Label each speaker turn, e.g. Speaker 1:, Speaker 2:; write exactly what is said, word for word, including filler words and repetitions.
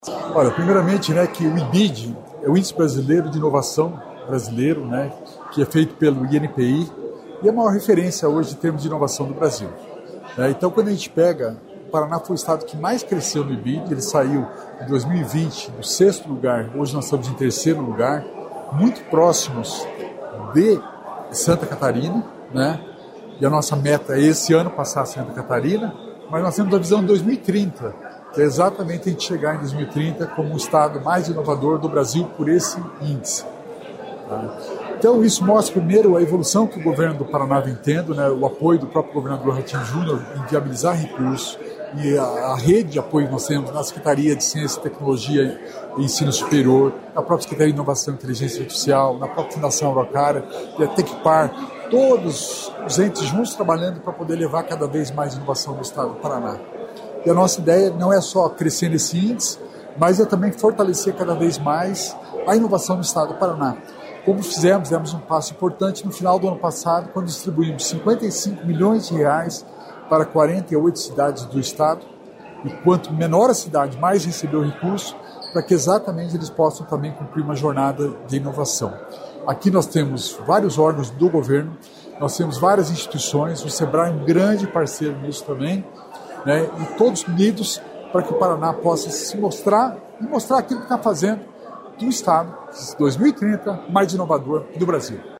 Speaker 1: Olha, primeiramente, né, que o I B I D é o Índice Brasileiro de Inovação Brasileiro, né, que é feito pelo I N P I e é a maior referência hoje em termos de inovação do Brasil. É, então, quando a gente pega, o Paraná foi o estado que mais cresceu no I B I D, ele saiu em dois mil e vinte do sexto lugar, hoje nós estamos em terceiro lugar, muito próximos de Santa Catarina, né, e a nossa meta é esse ano passar Santa Catarina, mas nós temos a visão de dois mil e trinta, que é exatamente a gente chegar em dois mil e trinta como o estado mais inovador do Brasil por esse índice. Tá? Então isso mostra primeiro a evolução que o governo do Paraná vem tendo, né, o apoio do próprio governador Ratinho Júnior em viabilizar recursos e a, a rede de apoio que nós temos na Secretaria de Ciência, Tecnologia e Ensino Superior, na própria Secretaria de Inovação e Inteligência Artificial, na própria Fundação Araucária, e a Tecpar, todos os entes juntos trabalhando para poder levar cada vez mais inovação no estado do Paraná. E a nossa ideia não é só crescer nesse índice, mas é também fortalecer cada vez mais a inovação no estado do Paraná. Como fizemos, demos um passo importante no final do ano passado, quando distribuímos cinquenta e cinco milhões de reais para quarenta e oito cidades do estado, e quanto menor a cidade, mais recebeu recurso, para que exatamente eles possam também cumprir uma jornada de inovação. Aqui nós temos vários órgãos do governo, nós temos várias instituições, o Sebrae é um grande parceiro nisso também, né, e todos unidos para que o Paraná possa se mostrar e mostrar aquilo que está fazendo do estado, dois mil e trinta, mais inovador do Brasil.